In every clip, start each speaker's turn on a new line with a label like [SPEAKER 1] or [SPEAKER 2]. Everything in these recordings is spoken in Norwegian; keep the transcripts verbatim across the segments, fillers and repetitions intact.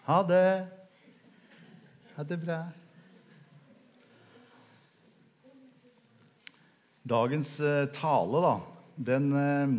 [SPEAKER 1] Ha det. Ha det bra. Dagens uh, tale da, den... Uh,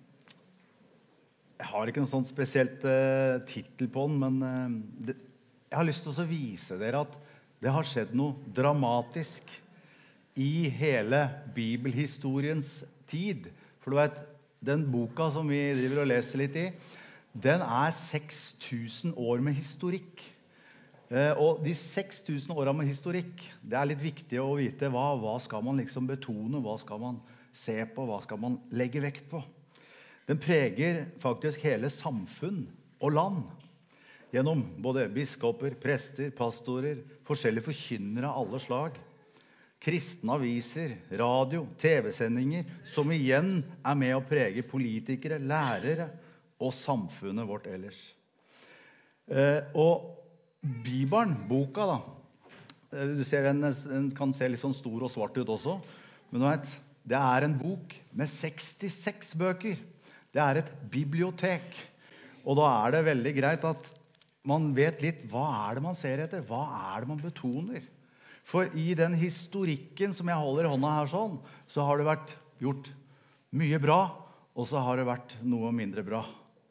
[SPEAKER 1] jeg har ikke noe sånt spesielt uh, titel på den, men uh, det, jeg har lyst til å vise dere at det har skjedd noe dramatisk i hele bibelhistoriens tid. For du vet, den boka som vi driver og leser litt i, den er seks tusen år med historikk. Uh, og de seks tusen årene med historikk, det er litt viktig å vite hva, hva skal man liksom betone, hva skal man se på, hva skal man legge vekt på. Den preger faktisk hele samfunn og land, gjennom både biskoper, prester, pastorer, forskjellige forkynnere av alle slag, kristne aviser, radio, tv-sendinger, som igjen er med å prege politikere, lærere og samfunnet vårt ellers. Eh, og Bibelen, boka da, du ser den, den kan se litt sånn stor og svart ut også, men du vet, det er en bok med sekstiseks bøker. Det er et bibliotek, og da er det veldig greit at man vet litt hva er det man ser etter, hva er det man betoner. For i den historikken som jeg holder i hånda her sånn, så har det vært gjort mye bra, og så har det vært noe mindre bra.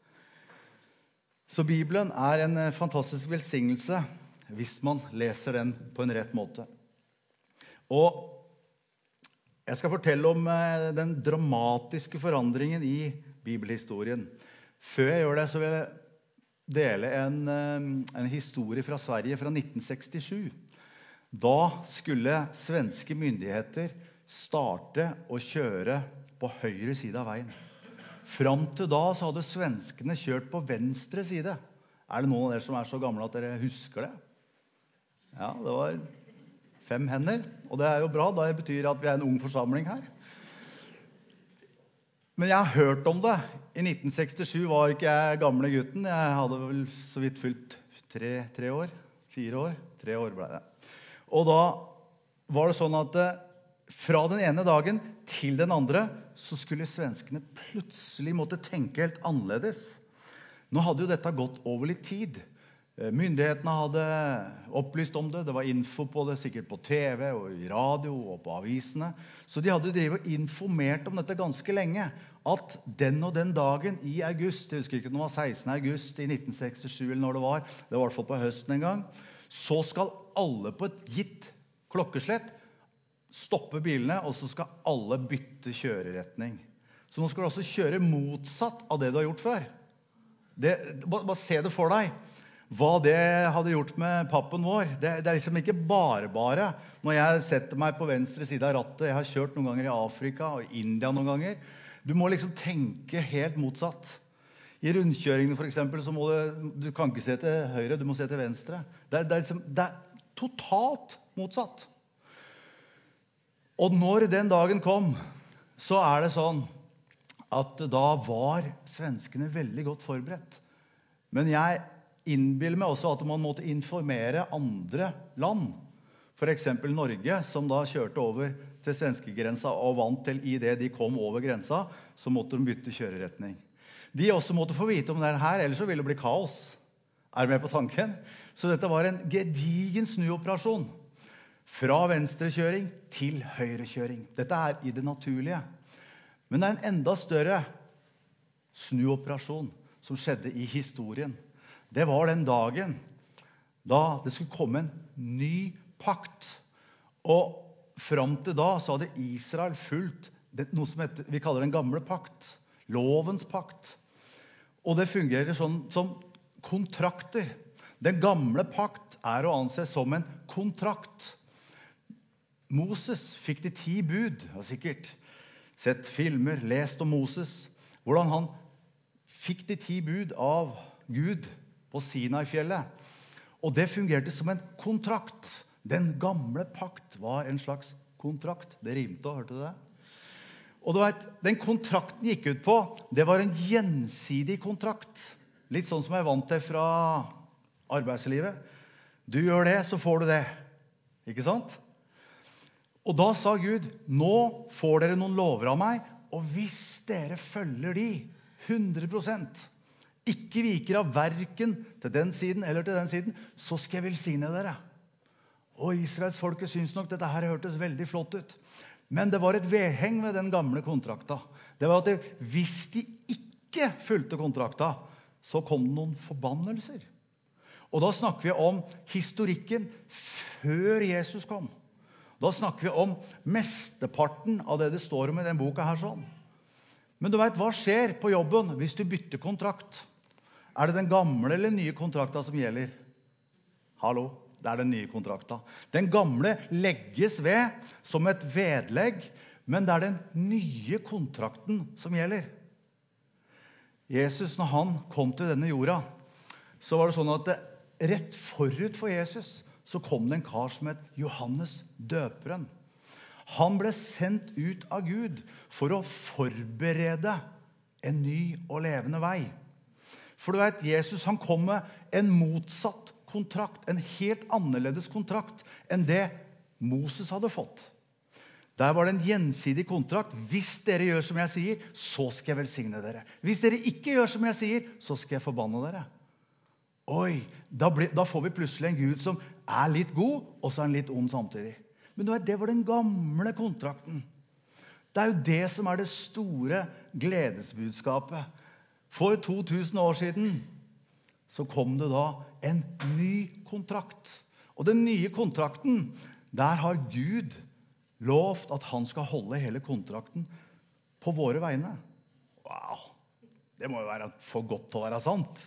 [SPEAKER 1] Så Bibelen er en fantastisk velsignelse hvis man leser den på en rett måte. Og jeg skal fortelle om den dramatiske forandringen i bibelhistorien. Før jeg gjør det, så vil jeg dele en, en historie fra Sverige fra nitten sekstisju. Da skulle svenske myndigheter starte å kjøre på høyre side av veien. Fram til da så hadde svenskene kjørt på venstre side. Er det noen av dere som er så gamle at dere husker det? Ja, det var fem hender, og det er jo bra, da betyr det at vi er en ung forsamling her. Men jeg har hørt om det. I nitten sekstisju var ikke jeg gamle gutten. Jeg hadde vel så vidt fylt tre, tre år, fire år, tre år ble det. Og da var det sånn at fra den ene dagen til den andre så skulle svenskene plutselig måtte tenke helt annerledes. Nå hadde jo dette gått over litt tid. Myndighetene hadde opplyst om det, det var info på det, sikkert på tv og i radio og på avisene. Så de hadde drivet og informert om dette ganske lenge, at den og den dagen i august, jeg husker ikke om det var sekstende august i nitten sekstisju eller når det var, det var i hvert fall på høsten en gang, så skal alle på et gitt klokkeslett stoppe bilene, og så skal alle bytte kjøreretning. Så nå skal du også kjøre motsatt av det du har gjort før. Det, bare, bare se det for deg. Hva det hadde gjort med pappen vår. Det, det er liksom ikke bare bare. Når jeg setter meg på venstre side av rattet, jeg har kjørt noen ganger i Afrika og India noen ganger, du må liksom tenke helt motsatt. I rundkjøringen for eksempel, så må du, du kan ikke se til høyre, du må se til venstre. Det er, det er, liksom, det er totalt motsatt. Og når den dagen kom, så er det sånn at da var svenskene veldig godt forberedt. Men jeg innbiller meg også at man måtte informere andre land. For eksempel Norge, som da kjørte over til svenskegrensa og vant til i det de kom over grensa, så måtte de bytte kjøreretning. De også måtte få vite om det her, ellers så ville det bli kaos. Er du med på tanken? Så dette var en gedigen snuoperasjon. Fra venstrekjøring til høyrekjøring. Dette er i det naturlige. Men det er en enda større snuoperasjon som skjedde i historien. Det var den dagen da det skulle komme en ny pakt. Og frem til da så hadde Israel fulgt noe som heter, vi kaller den gamle pakt, lovens pakt. Og det fungerer sånn som kontrakter. Den gamle pakt er å anse som en kontrakt. Moses fikk de ti bud, har sikkert sett filmer, lest om Moses, hvordan han fikk de ti bud av Gud på Sinai-fjellet. Og det fungerte som en kontrakt. Den gamle pakt var en slags kontrakt. Det rimte, hørte du det? Og du vet, den kontrakten gikk ut på, det var en gjensidig kontrakt. Litt sånn som jeg er vant til fra arbeidslivet. Du gjør det, så får du det. Ikke sant? Og da sa Gud, nå får dere noen lover av meg, og hvis dere følger de hundre prosent, ikke viker av verken til den siden eller til den siden, så skal jeg velsigne dere. Og Israels folket synes nok dette her hørtes veldig flott ut. Men det var et vedheng ved den gamle kontrakta. Det var at det, hvis de ikke fulgte kontrakta, så kom det noen forbannelser. Og da snakker vi om historikken før Jesus kom. Da snakker vi om mesteparten av det det står om i den boka her sånn. Men du vet, hva skjer på jobben hvis du bytter kontrakt? Er det den gamle eller nye kontrakta som gjelder? Hallo, det er den nye kontrakta. Den gamle legges ved som et vedlegg, men det er den nye kontrakten som gjelder. Jesus, når han kom til denne jorda, så var det sånn at det, rett forut for Jesus, så kom det en kar som het Johannes døperen. Han ble sendt ut av Gud for å forberede en ny og levende vei. For du vet, Jesus han kom med en motsatt kontrakt, en helt annerledes kontrakt enn det Moses hadde fått. Der var det en gjensidig kontrakt. Hvis dere gjør som jeg sier, så skal jeg velsigne dere. Hvis dere ikke gjør som jeg sier, så skal jeg forbanne dere. Oi, da, blir, da får vi plutselig en Gud som er litt god, og så er han litt ond samtidig. Men du vet, det var den gamle kontrakten. Det er jo det som er det store gledesbudskapet. For to tusen år siden så kom det da en ny kontrakt. Og den nye kontrakten, der har Gud lovt at han skal holde hele kontrakten på våre vegne. Wow, det må jo være for godt til å være sant.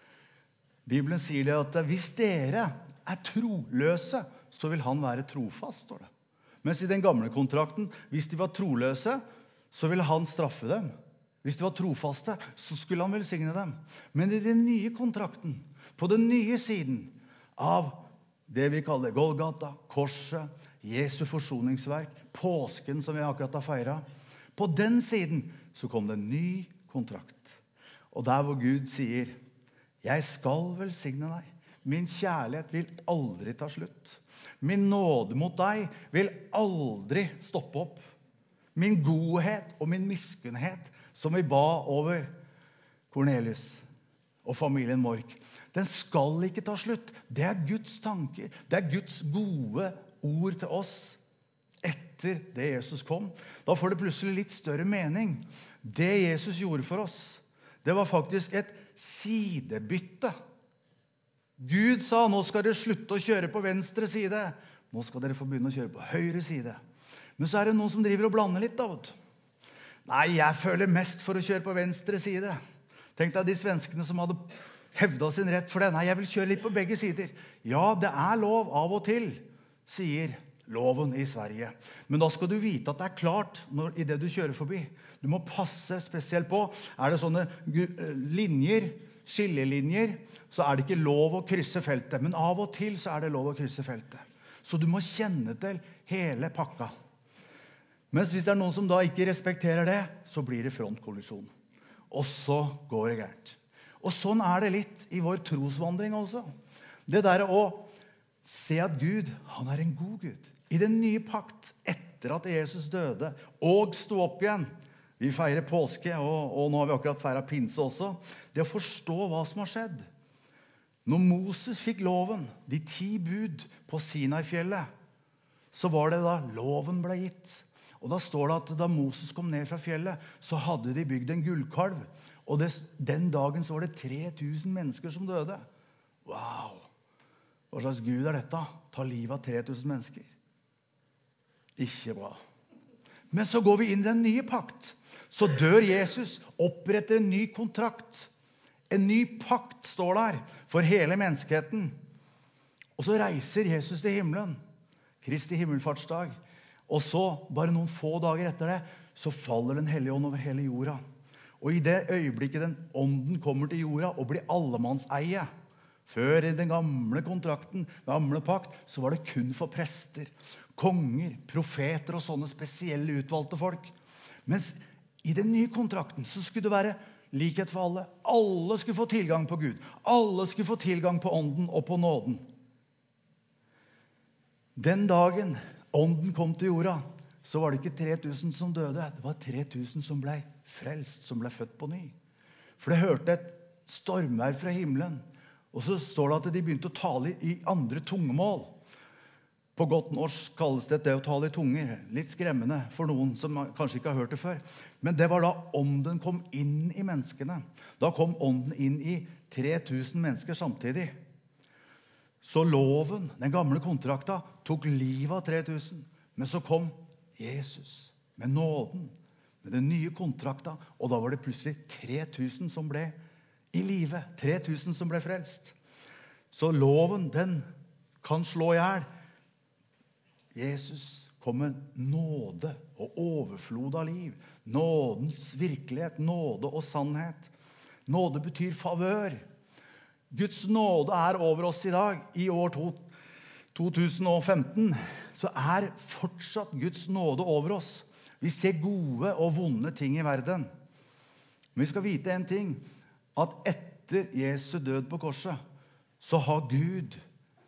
[SPEAKER 1] Bibelen sier det at hvis dere er troløse, så vil han være trofast, står det. Mens i den gamle kontrakten, hvis de var troløse, så ville han straffe dem. Hvis de var trofaste, så skulle han velsigne dem. Men i den nye kontrakten, på den nye siden av det vi kaller Golgata, korset, Jesu forsoningsverk, påsken som vi akkurat har feiret, på den siden så kom det en ny kontrakt. Og der hvor Gud sier, jeg skal velsigne deg. Min kjærlighet vil aldri ta slutt. Min nåde mot deg vil aldri stoppe opp. Min godhet og min miskunnhet som vi ba over Cornelius og familien Mork, den skal ikke ta slutt. Det er Guds tanker. Det er Guds gode ord til oss etter det Jesus kom. Da får det plutselig litt større mening. Det Jesus gjorde for oss, det var faktisk et sidebytte. Gud sa, nå skal dere slutte å kjøre på venstre side. Nå skal dere få begynne å kjøre på høyre side. Men så er det noen som driver og blander litt, da. Nei, jeg føler mest for å kjøre på venstre side. Tenk deg de svenskene som hadde hevdet sin rett for det. Nei, jeg vil kjøre litt på begge sider. Ja, det er lov av og til, sier loven i Sverige. Men da skal du vite at det er klart når, i det du kjører forbi. Du må passe spesielt på. Er det sånne linjer, skillelinjer, så er det ikke lov å krysse feltet. Men av og til så er det lov å krysse feltet. Så du må kjenne til hele pakka. Mens hvis det er noen som da ikke respekterer det, så blir det frontkollisjon. Og så går det gærent. Og sånn er det litt i vår trosvandring også. Det der å se at Gud, han er en god Gud. I den nye pakt, etter at Jesus døde og sto opp igjen. Vi feirer påske, og, og nå har vi akkurat feiret pinse også. Det å forstå hva som har skjedd. Når Moses fikk loven, de ti bud på Sinai-fjellet, så var det da loven ble gitt. Og da står det at da Moses kom ned fra fjellet, så hadde de bygd en gullkalv. Og det, den dagen så var det tre tusen mennesker som døde. Wow! Hva slags Gud er dette? Ta livet av tre tusen mennesker. Ikke bra. Men så går vi inn i den nye pakt. Så dør Jesus, oppretter en ny kontrakt. En ny pakt står der for hele menneskeheten. Og så reiser Jesus til himmelen. Kristi himmelfartsdag. Og så, bare noen få dager etter det, så faller den hellige ånd over hele jorda. Og i det øyeblikket den ånden kommer til jorda og blir allemannseie, før i den gamle kontrakten, gamle pakt, så var det kun for prester, konger, profeter og sånne spesielle utvalgte folk. Mens i den nye kontrakten så skulle det være likhet for alle. Alle skulle få tilgang på Gud. Alle skulle få tilgang på ånden og på nåden. Den dagen ånden kom til jorda, så var det ikke tre tusen som døde. Det var tre tusen som ble frelst, som ble født på ny. For det hørte et stormvær fra himmelen. Og så står det at de begynte å tale i andre tungemål. På godt norsk kalles det det å tale i tunger. Litt skremmende for noen som kanskje ikke har hørt det før. Men det var da ånden kom inn i menneskene. Da kom ånden inn i tre tusen mennesker samtidig. Så loven, den gamle kontrakta, tok livet av tre tusen. Men så kom Jesus med nåden, med den nye kontrakta. Og da var det plutselig tre tusen som ble i livet. tre tusen som ble frelst. Så loven, den kan slå ihjel. Jesus kom med nåde og overflod av liv. Nådens virkelighet, nåde og sannhet. Nåde betyr favør. Guds nåde er over oss i dag. I år to tusen og femten så er fortsatt Guds nåde over oss. Vi ser gode og vonde ting i verden. Men vi skal vite en ting, at etter Jesu død på korset, så har Gud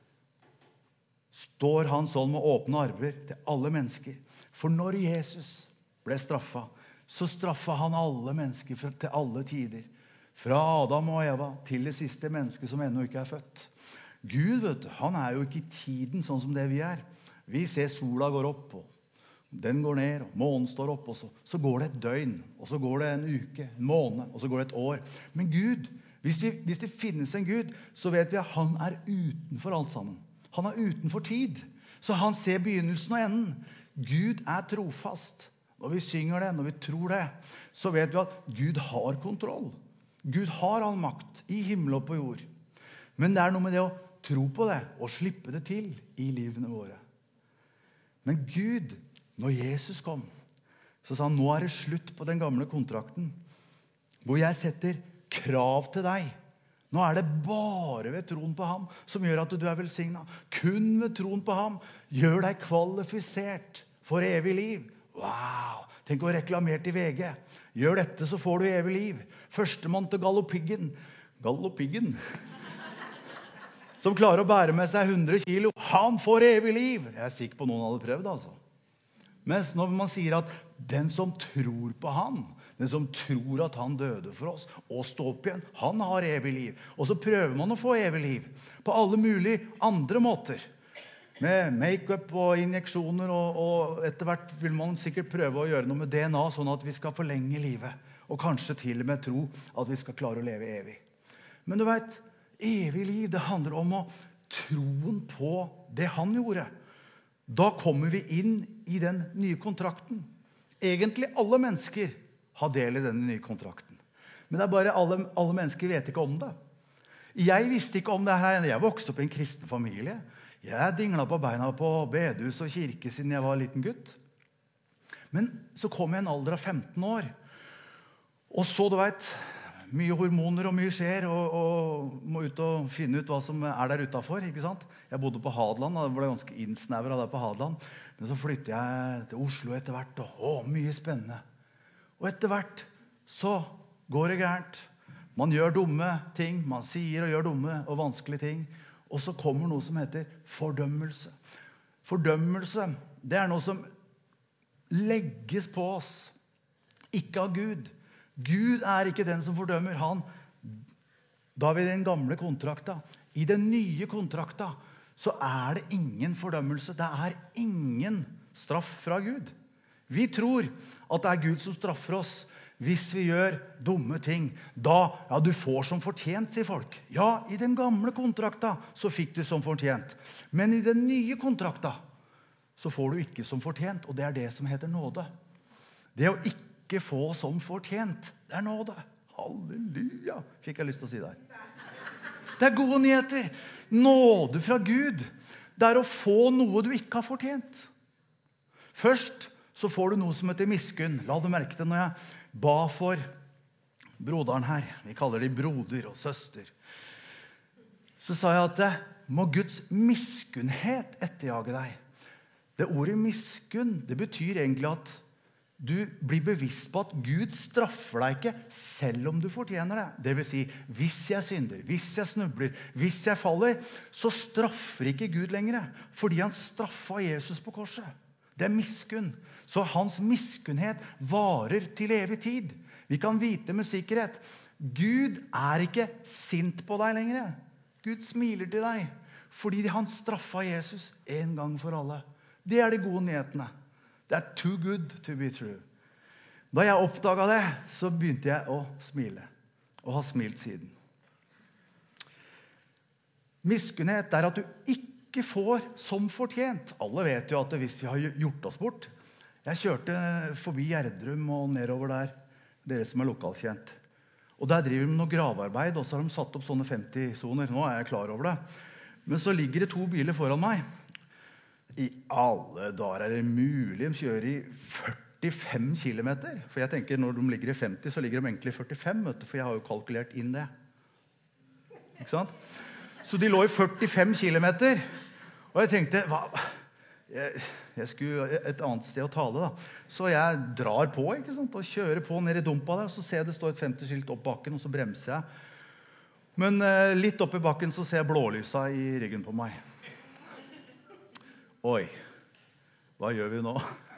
[SPEAKER 1] står han sånn med åpne armer til alle mennesker. For når Jesus ble straffet, så straffet han alle mennesker til alle tider. Fra Adam og Eva til det siste mennesket som ennå ikke er født. Gud, vet du, han er jo ikke i tiden sånn som det vi er. Vi ser sola går opp, og den går ned, og månen står opp, og så, så går det et døgn, og så går det en uke, en måned, og så går det et år. Men Gud, hvis, vi, hvis det finnes en Gud, så vet vi at han er utenfor alt sammen. Han er utenfor tid, så han ser begynnelsen og enden. Gud er trofast. Når vi synger det, når vi tror det, så vet vi at Gud har kontroll. Gud har all makt i himmel og på jord. Men det er noe med det å tro på det og slippe det til i livene våre. Men Gud, når Jesus kom, så sa han, nå er det slutt på den gamle kontrakten, hvor jeg setter krav til deg. Nå er det bare ved troen på ham som gjør at du er velsignet. Kun ved troen på ham gjør deg kvalifisert for evig liv. Wow! Tenk å reklamere i V G. Gjør dette, så får du evig liv. Førstemann til Galdhøpiggen. Galdhøpiggen? Som klarer å bære med seg hundre kilo. Han får evig liv! Jeg er sikker på noen hadde prøvd, altså. Mens når man sier at den som tror på ham, den som tror at han døde for oss og står opp igjen, han har evig liv. Og så prøver man å få evig liv på alle mulige andre måter. Med make-up og injeksjoner, og, og etter hvert vil man sikkert prøve å gjøre noe med D N A, sånn at vi skal forlenge livet. Og kanskje til og med tro at vi skal klare å leve evig. Men du vet, evig liv, det handler om å troen på det han gjorde. Da kommer vi inn i den nye kontrakten. Egentlig alle mennesker har del i denne nye kontrakten. Men det er bare alle, alle mennesker vet ikke om det. Jeg visste ikke om det her. Jeg vokste opp i en kristen familie. Jeg dinglet på beina på bedehus og kirke siden jeg var liten gutt. Men så kom jeg i en alder av femten år. Og så, du vet, mye hormoner og mye skjer, og, og må ut og finne ut hva som er der utenfor, ikke sant? Jeg bodde på Hadeland, og det ble ganske innsnevret der på Hadeland. Men så flyttet jeg til Oslo etter hvert, og å, mye spennende. Og etter hvert så går det gærent. Man gjør dumme ting, man sier og gjør dumme og vanskelige ting. Og så kommer noe som heter fordømmelse. Fordømmelse, det er noe som legges på oss, ikke av Gud. Gud er ikke den som fordømmer han. Da er vi i den gamle kontrakta. I den nye kontrakta så er det ingen fordømmelse. Det er ingen straff fra Gud. Vi tror at det er Gud som straffer oss hvis vi gjør dumme ting. Da, ja, du får som fortjent, sier folk. Ja, i den gamle kontrakta så fikk du som fortjent. Men i den nye kontrakta så får du ikke som fortjent, og det er det som heter nåde. Det å ikke få som fortjent, det er nåde. Halleluja, fikk jeg lyst til å si der. Det er gode nyheter. Nåde fra Gud, det er å få noe du ikke har fortjent. Først så får du noe som heter miskunn. La du merke til når jeg ba for broderen her. Vi kaller de broder og søster. Så sa jeg at det må Guds miskunnhet etterjage deg. Det ordet miskunn, det betyr egentlig at du blir bevisst på at Gud straffer deg ikke selv om du fortjener det. Det vil si, hvis jeg synder, hvis jeg snubler, hvis jeg faller, så straffer ikke Gud lenger, fordi han straffet Jesus på korset. Det er miskunn. Så hans miskunnhet varer til evig tid. Vi kan vite med sikkerhet. Gud er ikke sint på deg lenger. Gud smiler til deg, fordi han straffet Jesus en gang for alle. Det er de gode nyhetene. Det er too good to be true. Da jeg oppdaget det, så begynte jeg å smile, og har smilt siden. Miskunnhet er at du ikke får som fortjent. Alle vet jo at hvis vi har gjort oss bort. Jeg kjørte forbi Gjerdrum og nedover der, dere som er lokalkjent. Og der driver de med noe gravarbeid, og så har de satt opp sånne femti-soner. Nå er jeg klar over det. Men så ligger det to biler foran meg. I alle dager er det mulig de kjører i førtifem kilometer. For jeg tenker når de ligger i femti, så ligger de egentlig i førtifem, for jeg har jo kalkulert inn det. Ikke sant? Så de lå i førtifem kilometer. Og jeg tenkte, hva? Jeg, jeg skulle et annet sted å tale da. Så jeg drar på, ikke sant? Og kjører på ned i dumpa der, og så ser jeg det står et femti-skilt opp bakken, og så bremser jeg. Men eh, litt opp i bakken så ser jeg blålysa i ryggen på meg. Oi, hva gjør vi nå?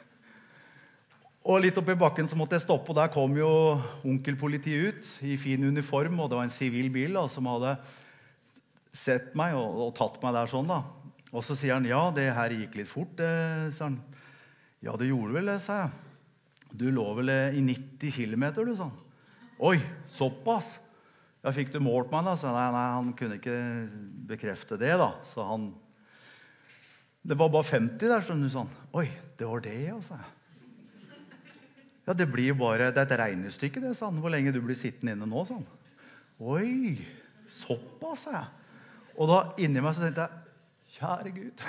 [SPEAKER 1] Og litt opp i bakken så måtte jeg stoppe, og der kom jo onkelpolitiet ut i fin uniform, og det var en sivil bil da, som hadde sett meg og, og tatt meg der sånn da. Og så sier han, ja, det her gikk litt fort, eh, sa han. Ja, det gjorde vel det, sa jeg. Du lå vel i nitti kilometer, du, sa han. Oi, såpass. Ja, fikk du målt meg da? Så nei, nei, han kunne ikke bekrefte det da, så han... Det var bare femti der, sånn, sånn. Oi, det var det, altså. Ja, det blir bare, det er et regnestykke, det, sånn. Hvor lenge du blir sittende inne nå, sånn. Oi, såpass, sa jeg. Og da, inni meg, så tenkte jeg, kjære Gud,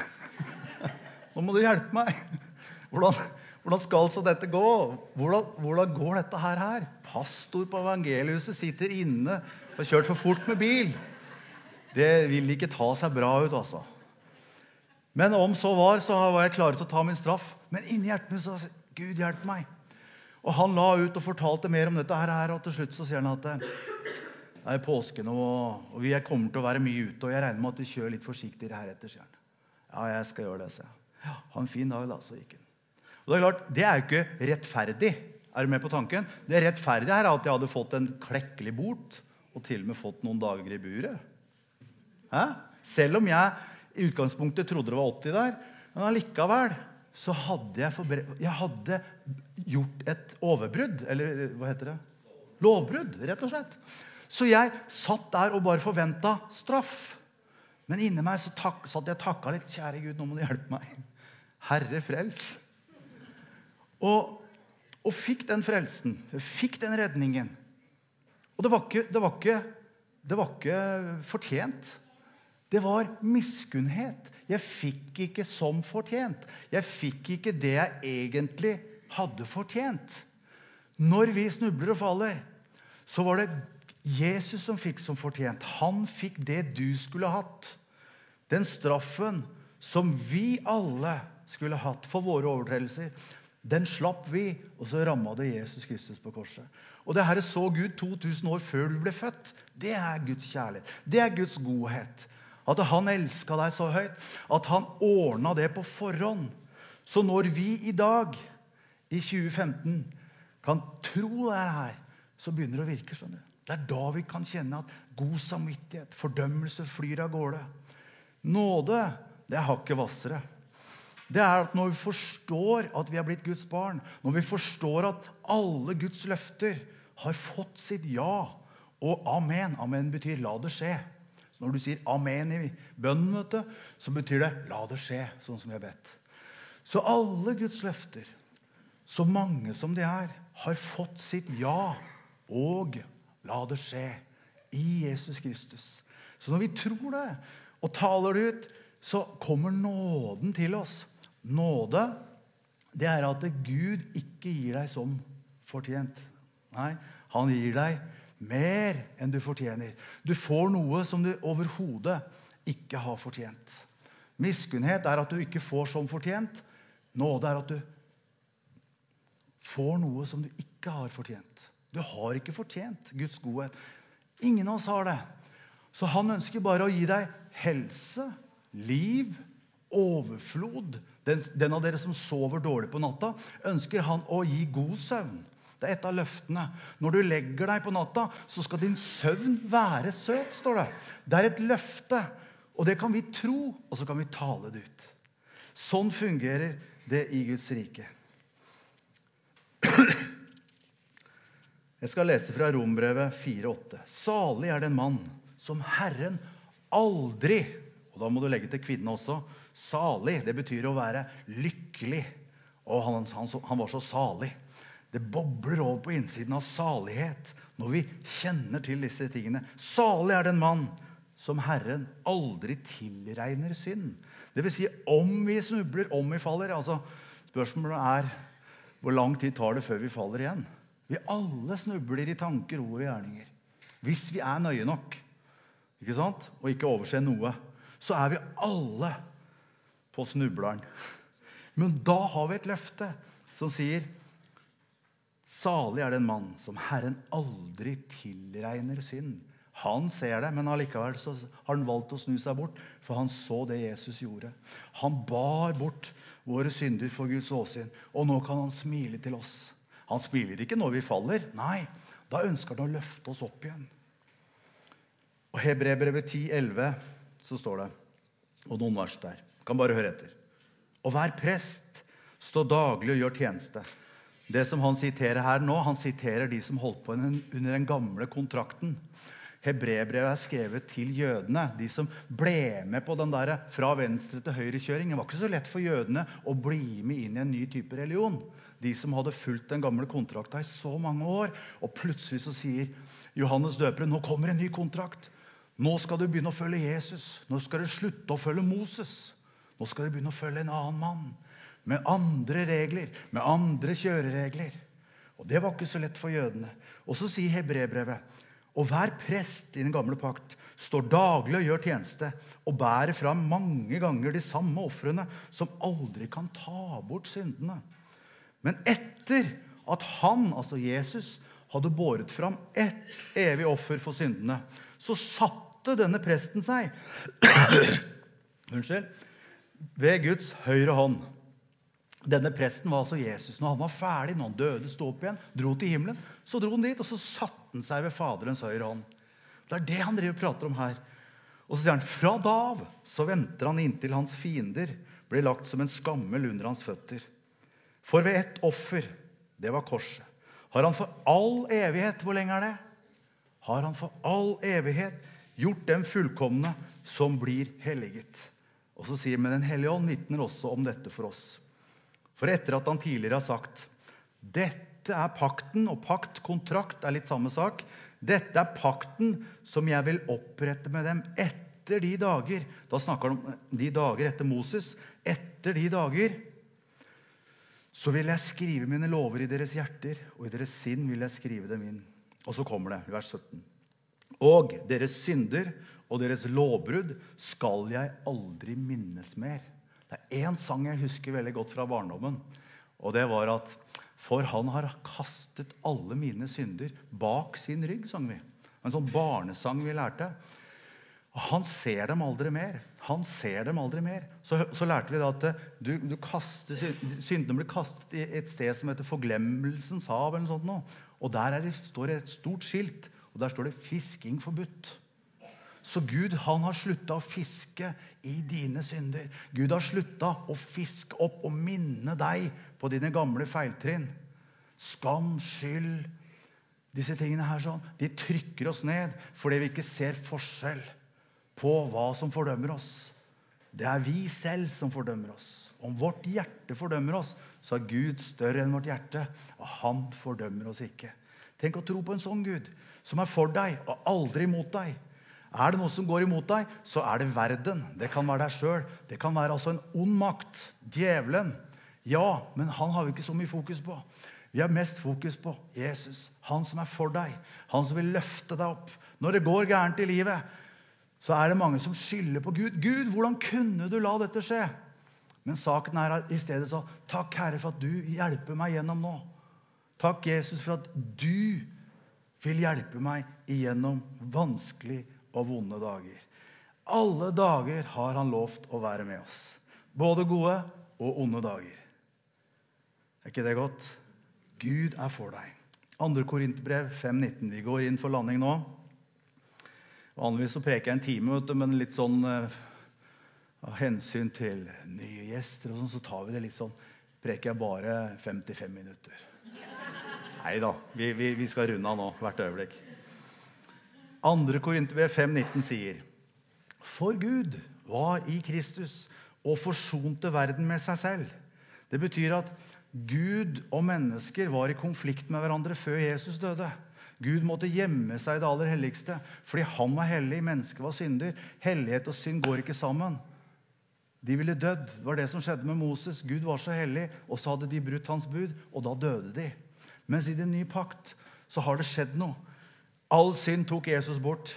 [SPEAKER 1] nå må du hjelpe meg. Hvordan, hvordan skal så dette gå? Hvordan, hvordan går dette her her? Pastor på evangelihuset sitter inne og har kjørt for fort med bil. Det vil ikke ta seg bra ut, altså. Men om så var, så var jeg klar til å ta min straff. Men inni hjertet mitt så sa Gud, hjelp meg. Og han la ut og fortalte mer om dette her, og til slutt så sier han at det er påsken, og, og vi kommer til å være mye ute, og jeg regner med at du kjører litt forsiktigere her etter, sier han. Ja, jeg skal gjøre det, sier jeg. Ja, ha en fin dag da, så gikk han. Og det er klart, det er jo ikke rettferdig. Er du med på tanken? Det er rettferdig her at jeg hadde fått en klekkelig bot, og til og med fått noen dager i buret. Hæ? Selv om jeg i utgangspunktet trodde det var åtti der, men allikevel så hadde jeg, forbre- jeg hadde gjort et overbrudd, eller hva heter det? Lovbrudd, rett og slett. Så jeg satt der og bare forventet straff. Men inni meg så tak, satt jeg og takket litt, kjære Gud, nå må du hjelpe meg. Herre frels. Og, og fikk den frelsen, fikk den redningen. Og det var ikke, det var ikke, det var ikke fortjent. Det var miskunnhet. Jeg fikk ikke som fortjent. Jeg fikk ikke det jeg egentlig hadde fortjent. Når vi snubler og faller, så var det Jesus som fikk som fortjent. Han fikk det du skulle hatt. Den straffen som vi alle skulle hatt for våre overtredelser, den slapp vi, og så rammet det Jesus Kristus på korset. Og det her så Gud to tusen år før du ble født. Det er Guds kjærlighet. Det er Guds godhet. At han elsket deg så høyt, at han ordnet det på forhånd. Så når vi i dag, i tjue femten, kan tro det her, så begynner det å virke sånn. Det er da vi kan kjenne at god samvittighet, fordømmelse flyr av gårde. Nåde, det er hakket vassere. Det er at når vi forstår at vi har blitt Guds barn, når vi forstår at alle Guds løfter har fått sitt ja og amen. Amen betyr la det skje. Så når du sier amen i bønnen, vet du, så betyr det la det skje, sånn som vi har bedt. Så alle Guds løfter, så mange som de er, har fått sitt ja og la det skje i Jesus Kristus. Så når vi tror det og taler det ut, så kommer nåden til oss. Nåde, det er at Gud ikke gir deg som fortjent. Nei, han gir deg mer enn du fortjener. Du får noe som du overhodet ikke har fortjent. Miskunnhet er at du ikke får som fortjent. Nåde er at du får noe som du ikke har fortjent. Du har ikke fortjent Guds godhet. Ingen av oss har det. Så han ønsker bare å gi deg helse, liv, overflod. Den, den av dere som sover dårlig på natta, ønsker han å gi god søvn. Det er et av løftene. Når du legger deg på natta, så skal din søvn være søt, står det. Det er et løfte, og det kan vi tro, og så kan vi tale det ut. Sånn fungerer det i Guds rike. Jeg skal lese fra Rombrevet fire åtte. Salig er den mann som Herren aldri, og da må du legge til kvinnen også, salig, det betyr å være lykkelig. Og han, han, han var så salig. Det bobler over på innsiden av salighet når vi kjenner til disse tingene. Salig er den mann som Herren aldri tilregner synd. Det vil si, om vi snubler, om vi faller. Altså, spørsmålet er, hvor lang tid tar det før vi faller igjen? Vi alle snubler i tanker, ord og gjerninger. Hvis vi er nøye nok, ikke sant? Og ikke overser noe, så er vi alle på snubleren. Men da har vi et løfte som sier, salig er den mann som Herren aldri tilregner synd. Han ser det, men allikevel så har han valgt å snu seg bort, for han så det Jesus gjorde. Han bar bort våre synder for Guds åsyn, og nå kan han smile til oss. Han smiler ikke når vi faller. Nei, da ønsker han å løfte oss opp igjen. Og Hebreerbrevet ti elleve, så står det, og noen vers der. Kan bare høre etter. Og hver prest står daglig og gjør tjeneste. Det som han siterer her nå, han siterer de som holdt på under den gamle kontrakten. Hebreerbrevet er skrevet til jødene, de som ble med på den der fra venstre til høyre kjøring. Det var ikke så lett for jødene å bli med inn i en ny type religion. De som hadde fulgt den gamle kontrakten i så mange år, og plutselig så sier Johannes døperen, nå kommer en ny kontrakt. Nå skal du begynne å følge Jesus. Nå skal du slutte å følge Moses. Nå skal du begynne å følge en annen mann, med andre regler, med andre kjøreregler. Og det var ikke så lett for jødene. Og så sier Hebreerbrevet, og hver prest i den gamle pakt står daglig og gjør tjeneste, og bærer fram mange ganger de samme offrene, som aldri kan ta bort syndene. Men etter at han, altså Jesus, hadde båret fram ett evig offer for syndene, så satte denne presten seg unnskyld, ved Guds høyre hånd. Denne presten var altså Jesus. Når han var ferdig, når han døde, stod opp igjen, dro til himmelen, så dro han dit, og så satte han seg ved Faderens høyre hånd. Det er det han driver og prater om her. Og så sier han, fra da av, så venter han inntil hans fiender blir lagt som en skammel under hans føtter. For ved ett offer, det var korset, har han for all evighet, hvor lenge er det? Har han for all evighet gjort dem fullkomne som blir helliget. Og så sier men den hellige ånd vitner også om dette for oss. For etter at han tidligere har sagt, dette er pakten, og pakt, kontrakt er litt samme sak. Dette er pakten som jeg vil opprette med dem etter de dager. Da snakker han om de dager etter Moses. Etter de dager så vil jeg skrive mine lover i deres hjerter, og i deres sinn vil jeg skrive dem inn. Og så kommer det, vers sytten. Og deres synder og deres lovbrudd skal jeg aldri minnes mer. Det er en sang jeg husker veldig godt fra barndommen, og det var at for han har kastet alle mine synder bak sin rygg, sang vi. En sånn barnesang vi lærte. Han ser dem aldri mer. Han ser dem aldri mer. Så, så lærte vi da at du, du kaster, syndene blir kastet i et sted som heter forglemmelsens hav eller noe sånt nå. Og der er det, står det et stort skilt, og der står det fisking forbudt. Så Gud, han har sluttet å fiske i dine synder. Gud har sluttet å fiske opp og minne deg på dine gamle feiltrinn. Skam, skyld, disse tingene her sånn, de trykker oss ned fordi vi ikke ser forskjell på hva som fordømmer oss. Det er vi selv som fordømmer oss. Om vårt hjerte fordømmer oss, så er Gud større enn vårt hjerte, og han fordømmer oss ikke. Tenk å tro på en sånn Gud, som er for deg og aldri mot deg. Er det noe som går imot deg, så er det verden. Det kan være deg selv. Det kan være altså en ond makt, djevelen. Ja, men han har vi ikke så mye fokus på. Vi har mest fokus på Jesus, han som er for deg, han som vil løfte deg opp. Når det går gærent i livet, så er det mange som skylder på Gud. Gud, hvordan kunne du la dette skje? Men saken er at i stedet så, takk Herre for at du hjelper meg gjennom nå. Takk Jesus for at du vil hjelpe meg igjennom vanskelig og vonde dager. Alle dager har han lovt å være med oss. Både gode og onde dager. Er ikke det godt? Gud er for deg. Andre Korinterbrev fem nitten. Vi går inn for landing nå. Vanligvis så preker jeg en time, vet du, men litt sånn eh, av hensyn til nye gjester og sånn, så tar vi det litt sånn. Preker jeg bare femtifem minutter. Neida, vi, vi, vi skal runde av nå, hvert øyeblikk. Andre Korinterbrev fem nitten sier: For Gud var i Kristus og forsonte verden med seg selv. Det betyr at Gud og mennesker var i konflikt med hverandre før Jesus døde. Gud måtte gjemme seg i det aller helligste, fordi han var hellig, mennesket var synder. Hellighet og synd går ikke sammen. De ville dødd. Det var det som skjedde med Moses. Gud var så hellig, og så hadde de brutt hans bud, og da døde de. Mens i den nye pakt så har det skjedd noe. All synd tok Jesus bort.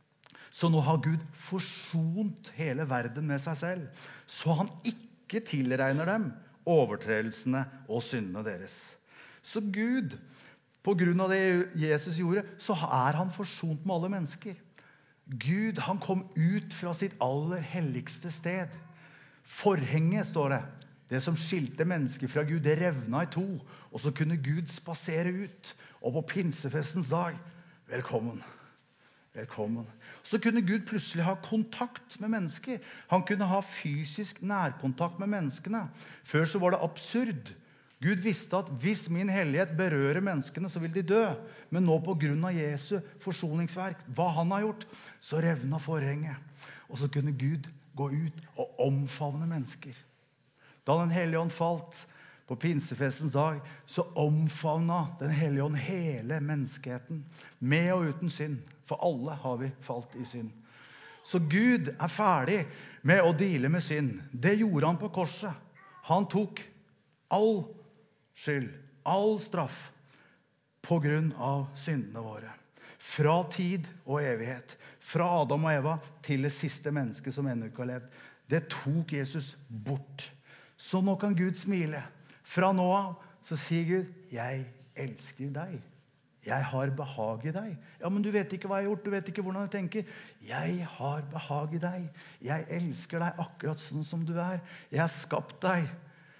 [SPEAKER 1] Så nå har Gud forsont hele verden med seg selv, så han ikke tilregner dem overtredelsene og syndene deres. Så Gud, på grunn av det Jesus gjorde, så er han forsont med alle mennesker. Gud, han kom ut fra sitt aller helligste sted. Forhenget, står det. Det som skilte mennesker fra Gud, det revna i to. Og så kunne Gud spasere ut. Og på pinsefestens dag, velkommen. Velkommen. Så kunne Gud plutselig ha kontakt med mennesker. Han kunne ha fysisk nærkontakt med menneskene. Før så var det absurd. Gud visste at hvis min hellighet berører menneskene, så vil de dø. Men nå på grunn av Jesu forsoningsverk, hva han har gjort, så revna forhenget. Og så kunne Gud gå ut og omfavne mennesker. Da den hellige ånd falt på pinsefestens dag, så omfavna den hellige ånd hele menneskeheten, med og uten synd. For alle har vi falt i synd. Så Gud er ferdig med å deale med synd. Det gjorde han på korset. Han tok all skyld, all straff, på grunn av syndene våre. Fra tid og evighet. Fra Adam og Eva til det siste mennesket som ennå ikke har levd. Det tok Jesus bort. Så nå kan Gud smile. Fra nå av så sier Gud: jeg elsker deg. Jeg har behag i deg. Ja, men du vet ikke hva jeg har gjort. Du vet ikke hvordan jeg tenker. Jeg har behag i deg. Jeg elsker deg akkurat sånn som du er. Jeg har skapt deg.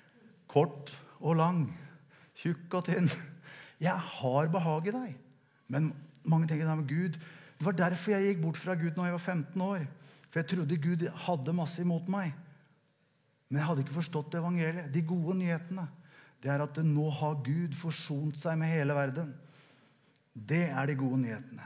[SPEAKER 1] Kort og lang. Tjukk og tynn. Jeg har behag i deg. Men mange tenker, nei, men Gud, det var derfor jeg gikk bort fra Gud når jeg var femten år. For jeg trodde Gud hadde masse imot meg. Men jeg hadde ikke forstått evangeliet. De gode nyhetene, det er at nå har Gud forsont seg med hele verden. Det er de gode nyhetene.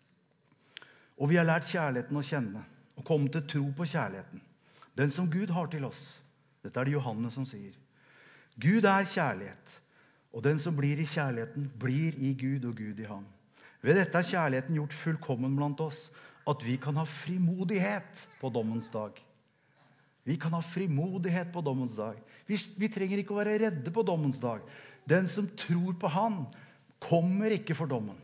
[SPEAKER 1] Og vi har lært kjærligheten å kjenne, og kommet til tro på kjærligheten. Den som Gud har til oss. Dette er det Johannes som sier. Gud er kjærlighet, og den som blir i kjærligheten, blir i Gud og Gud i ham. Ved dette er kjærligheten gjort fullkommen blant oss, at vi kan ha frimodighet på dommens dag. Vi kan ha frimodighet på dommens dag. Vi, vi trenger ikke å være redde på dommens dag. Den som tror på han, kommer ikke for dommen.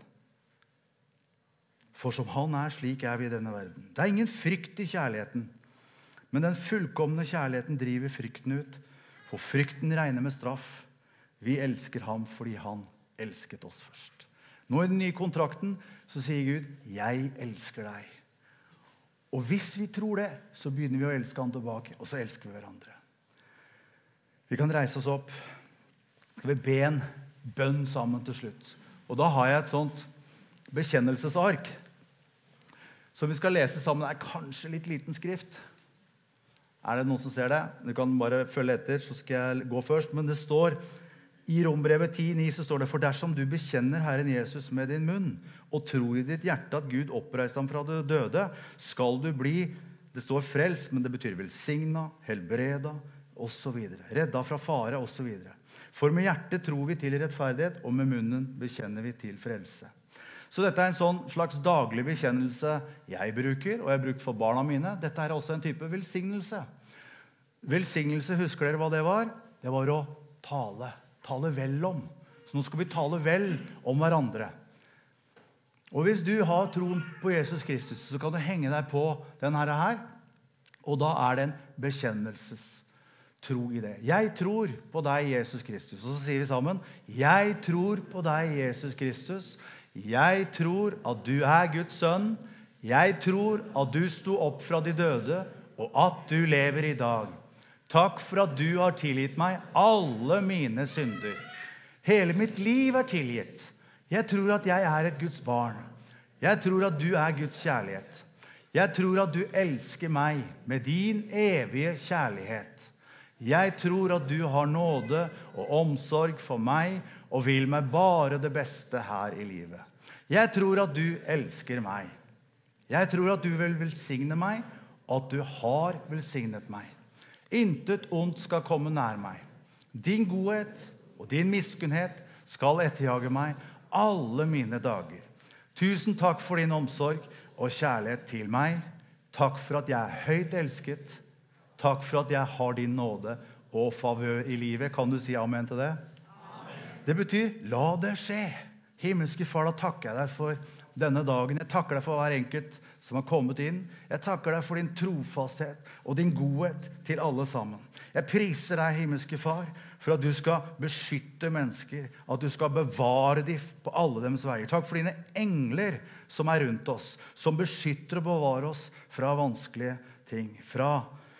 [SPEAKER 1] For som han er, slik er vi i denne verden. Det er ingen frykt i kjærligheten, men den fullkomne kjærligheten driver frykten ut, for frykten regner med straff. Vi elsker ham fordi han elsket oss først. Nå i den nye kontrakten så sier Gud: jeg elsker deg. Og hvis vi tror det, så begynner vi å elske han tilbake, og så elsker vi hverandre. Vi kan reise oss opp. Skal vi be en bønn sammen til slutt. Og da har jeg et sånt bekjennelsesark som vi skal lese sammen. Det er kanskje litt liten skrift. Er det noen som ser det? Du kan bare følge etter, så skal jeg gå først. Men det står i Rombrevet ti ni, så står det: for dersom du bekjenner Herren Jesus med din munn, og tror i ditt hjerte at Gud oppreiste ham fra det døde, skal du bli, det står frelst, men det betyr velsigna, helbreda, og så videre. Redda fra fare, og så videre. For med hjertet tror vi til rettferdighet, og med munnen bekjenner vi til frelse. Så dette er en sånn slags daglig bekjennelse jeg bruker, og jeg har brukt for barna mine. Dette er også en type velsignelse. Velsignelse, husker dere hva det var? Det var å tale. Tale vel om. Så nå skal vi tale vel om hverandre. Og hvis du har troen på Jesus Kristus, så kan du henge deg på denne her, og da er det en bekjennelses tro i det. Jeg tror på deg, Jesus Kristus. Og så sier vi sammen: jeg tror på deg, Jesus Kristus. Jeg tror at du er Guds sønn. Jeg tror at du sto opp fra de døde, og at du lever i dag. Takk for at du har tilgitt meg alle mine synder. Hele mitt liv er tilgitt. Jeg tror at jeg er et Guds barn. Jeg tror at du er Guds kjærlighet. Jeg tror at du elsker meg med din evige kjærlighet. Jeg tror at du har nåde og omsorg for meg og vil meg bare det beste her i livet. Jeg tror at du elsker meg. Jeg tror at du vil velsigne meg, og at du har velsignet meg. Intet ondt skal komme nær meg. Din godhet og din miskunnhet skal etterjage meg alle mine dager. Tusen takk for din omsorg og kjærlighet til meg. Takk for at jeg er høyt elsket. Takk for at jeg har din nåde og favør i livet. Kan du si amen til det? Amen. Det betyr, la det skje. Himmelske far, da takker jeg deg for denne dagen. Jeg takker deg for hver enkelt som har kommet inn. Jeg takker deg for din trofasthet og din godhet til alle sammen. Jeg priser deg, himmelske far, for at du skal beskytte mennesker, at du skal bevare dem på alle deres veier. Takk for dine engler som er rundt oss, som beskytter og bevarer oss fra vanskelige ting, fra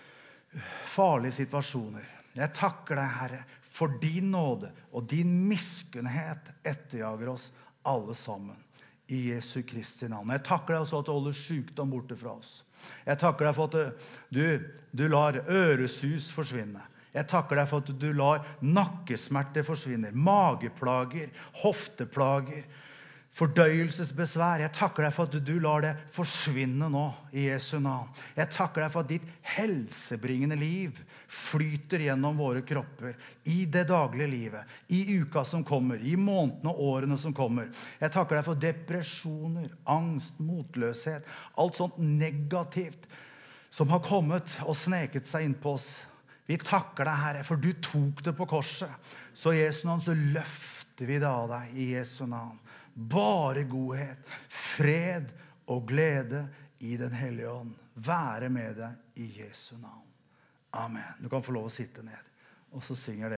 [SPEAKER 1] farlige situasjoner. Jeg takker deg, Herre, for din nåde og din miskunnhet etterjager oss alle sammen. I Jesu Kristi navn. Jeg takker deg også at du holder sykdom borte fra oss. Jeg takker deg for at du, du lar øresus forsvinne. Jeg takker deg for at du lar nakkesmerter forsvinne, mageplager, hofteplager, fordøyelsesbesvær. Jeg takker deg for at du lar det forsvinne nå i Jesu navn. Jeg takker deg for at ditt helsebringende liv flyter gjennom våre kropper i det daglige livet, i uka som kommer, i månedene og årene som kommer. Jeg takker deg for depresjoner, angst, motløshet, alt sånt negativt som har kommet og sneket seg inn på oss. Vi takker deg, Herre, for du tok det på korset. Så i Jesu navn så løfter vi det av deg i Jesu navn. Bare godhet, fred og glede i den hellige ånd. Være med deg i Jesu navn. Amen. Du kan få lov å sitte ned. Og så synger det.